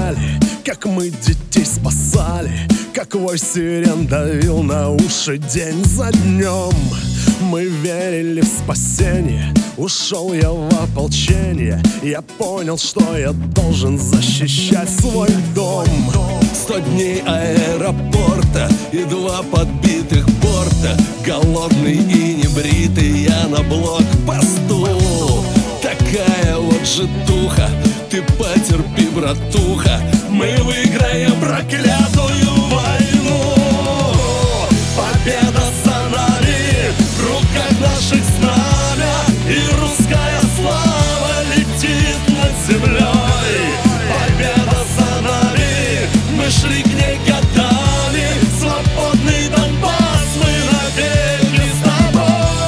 вспоминали, как мы детей спасали, как вой сирен давил на уши день за днем. Мы верили в спасение, ушел я в ополчение. Я понял, что я должен защищать свой дом. 100 дней аэропорта и 2 подбитых борта. Голодный и небритый я на блокпосту. Такая вот житуха, ты потерпи, братуха, мы выиграем проклятую войну. Победа за нами, в руках наших знамя, и русская слава летит над землей. Победа за нами, мы шли к ней годами, свободный Донбасс мы навеки с тобой.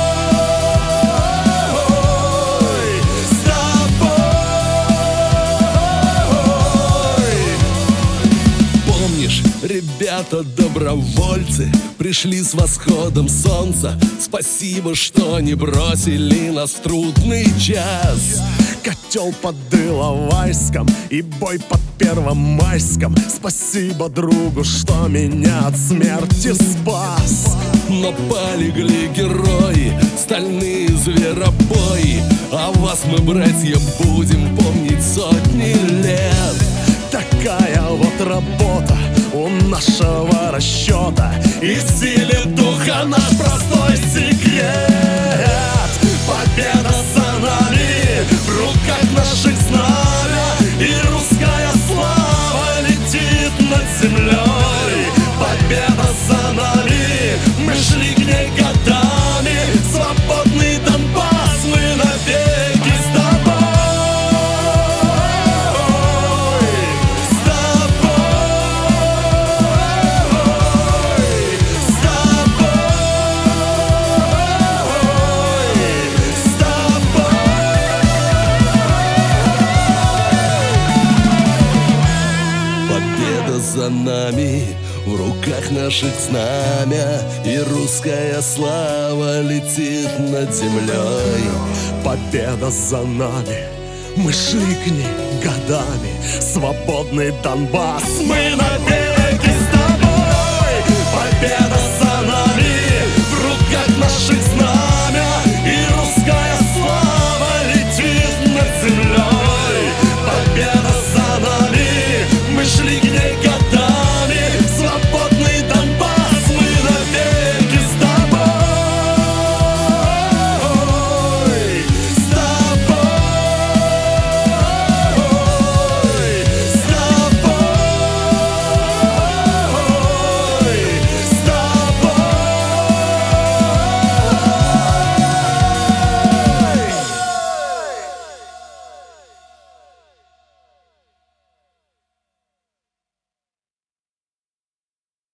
С тобой. Помнишь, ребята добровольцы пришли с восходом солнца. Спасибо, что не бросили нас в трудный час. Котел под Иловайском и бой под Первомайском. Спасибо другу, что меня от смерти спас. Но полегли герои, стальные зверобои. А вас мы, братья, будем помнить сотни лет. Такая вот работа у нашего расчета, и в силе духа наш простой секрет. Победа за нами, в руках наших знамя, и русская слава летит над землей. Победа за нами, мы шли к ней годами, свободный Донбасс мы навеки с тобой. За нами, в руках наших знамя, и русская слава летит над землей. Победа за нами, мы шли к ней годами, свободный Донбасс мы навеки с тобой. Победа за нами, в руках наших знамя.